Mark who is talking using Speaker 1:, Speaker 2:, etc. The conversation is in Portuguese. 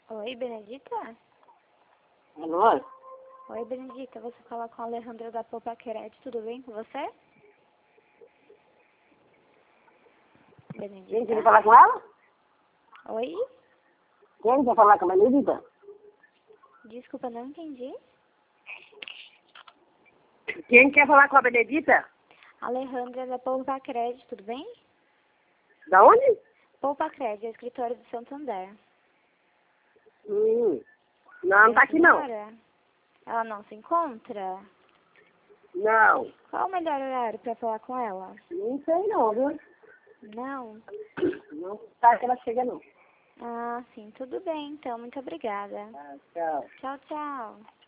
Speaker 1: Oi, Benedita?
Speaker 2: Alô?
Speaker 1: Oi, Benedita, você fala com a Alejandra da Poupa Quered, tudo bem com você? Benedita?
Speaker 2: Quem quer falar com ela?
Speaker 1: Oi?
Speaker 2: Quem quer falar com a Benedita?
Speaker 1: Desculpa, não entendi.
Speaker 2: Quem quer falar com a Benedita?
Speaker 1: Alejandra da Poupa Quered, tudo bem?
Speaker 2: Da onde?
Speaker 1: Poupa Quered, é escritório de Santander.
Speaker 2: Não tá aqui não.
Speaker 1: Senhora? Ela não se encontra?
Speaker 2: Não.
Speaker 1: Qual o melhor horário para falar com ela?
Speaker 2: Não sei não, viu?
Speaker 1: Não?
Speaker 2: Não tá que ela chega não.
Speaker 1: Ah, sim, tudo bem, então, muito obrigada.
Speaker 2: Tá, tchau.
Speaker 1: Tchau, tchau.